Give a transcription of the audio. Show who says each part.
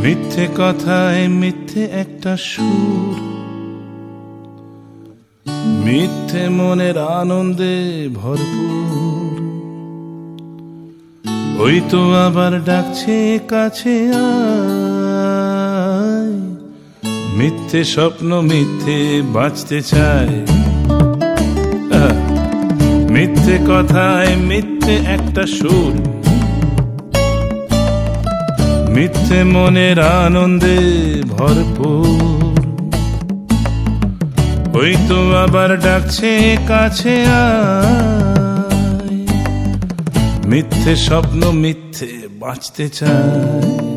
Speaker 1: মিথ্যে কথায় মিথ্যে একটা সুর, মিথ্যে মনের আনন্দে ভরপুর। ওই তো আবার ডাকছে কাছে আয়, মিথ্যে স্বপ্ন মিথ্যে বাঁচতে চায়। মিথ্যে কথায় মিথ্যে একটা সুর, মিথ্যে মনের আনন্দে ভরপুর। ওই তো আবার ডাকছে কাছে আয়, মিথ্যে স্বপ্ন মিথ্যে বাঁচতে চায়।